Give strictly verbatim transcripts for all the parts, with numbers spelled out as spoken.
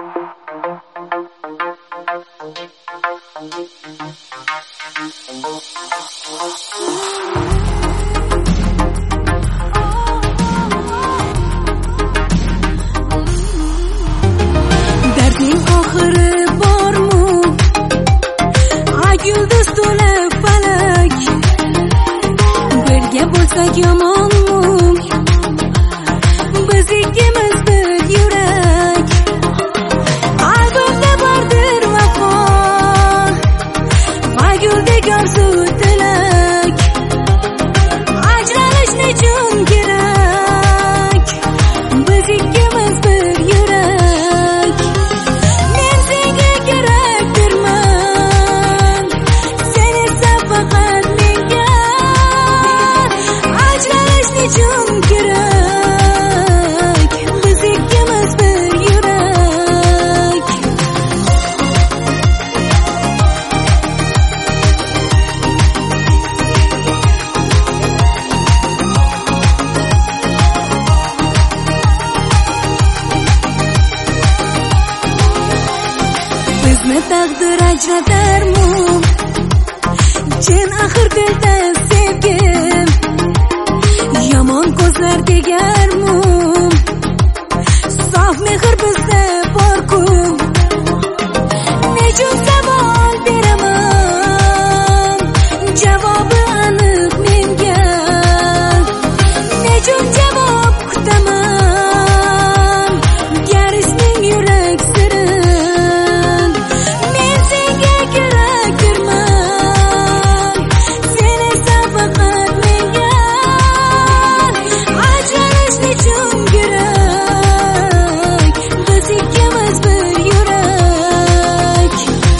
Dardning oxiri bormi? Ay yulduz to'la falak. Birga bo'lsak yomonmi? Biz ikkimiz bir yurak. Qalbimda bordir vafo. Ay yuldek orzu tilak. Ajralish nechun kerak? Biz ikkimiz bir yurak. Men senga kerakdirman. Sen esa faqat menga. Ajralish nechun kerak? Biz ikkimiz bir yurak. Bizni taqdir ajratarmi? Jin axir dilda sevgim. Yomon ko'zlar tegarmi? Sof mehr bizda bor-ku. Nechun savol beraman? Javobi aniq menga. Nechun javob kutaman? Garishning yurak sirin. Men senga kerakdirman. Sen esa faqat menga. Ajralish nechun kerak? Biz ikkimiz bir yurak.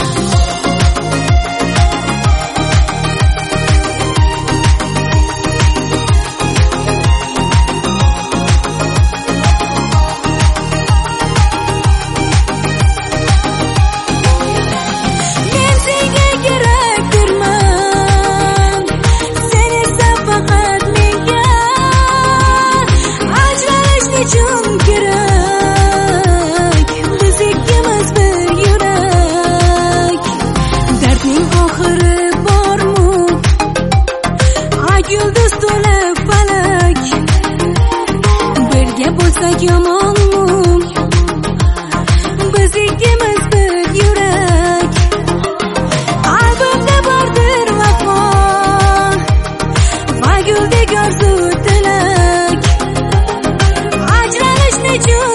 Men senga kerakdirman. Sen esa faqat menga. Ajralish nechun kerak? Biz ikkimiz bir yurak. Dardning oxiri bormi? Ay yulduz to'la falak. Birga bo'lsak yomonmi? Biz ikkimiz bir yurak. Qalbimda bordir vafo. Va guldek orzu tilak. Ajralish nechun